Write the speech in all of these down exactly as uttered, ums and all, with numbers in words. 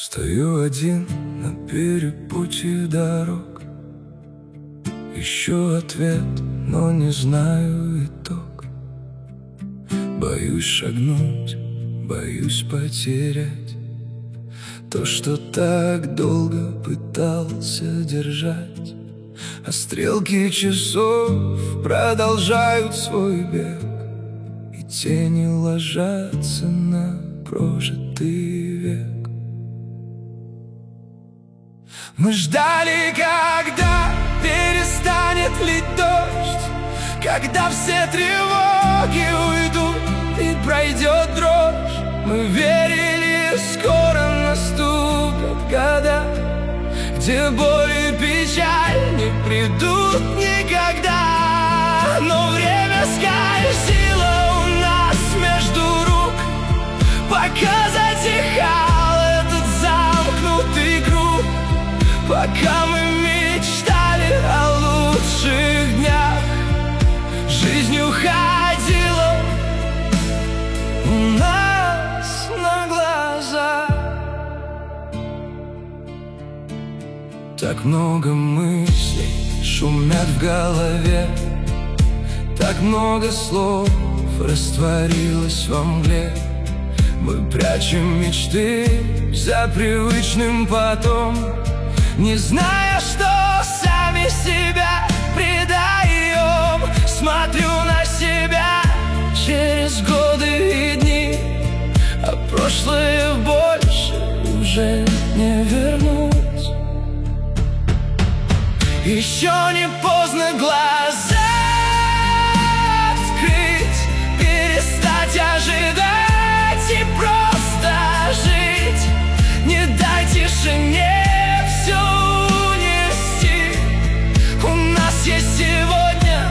Стою один на перепутье дорог, ищу ответ, но не знаю итог. Боюсь шагнуть, боюсь потерять то, что так долго пытался держать. А стрелки часов продолжают свой бег, и тени ложатся на прожитый век. Мы ждали, когда перестанет лить дождь, когда все тревоги уйдут и пройдет дрожь. Мы верили, скоро наступят года, где боль и печаль не придут никогда. Но время скользило у нас между рук, пока затихал этот замкнутый круг, пока мы мечтали о лучших днях. Жизнь уходила у нас на глаза. Так много мыслей шумят в голове, так много слов растворилось во мгле. Мы прячем мечты за привычным потом, не зная, что сами себя предаем. Смотрю на себя через годы и дни, а прошлое больше уже не вернуть. Еще не поздно глаза открыть, перестать ожидать и просто жить. Не дай тишине все унести. У нас есть сегодня,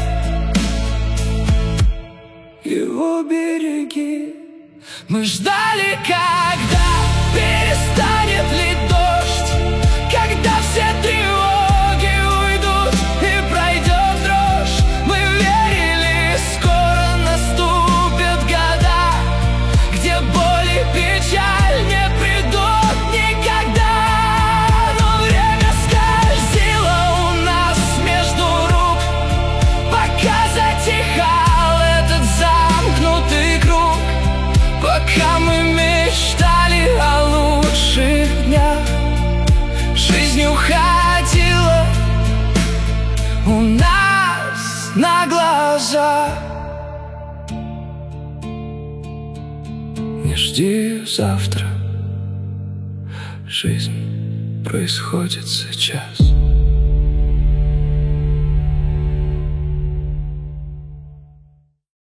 его береги. Мы ждали, когда перестанет лить дождь, когда все тревоги уйдут и пройдет дрожь. Мы верили, скоро наступят года, где боль и печаль не придут никогда. Но время скользило у нас между рук, пока затихал этот замкнутый круг, пока мы мечтали о лучших днях. Жизнь уходила у нас на глаза. Не жди завтра, жизнь происходит сейчас.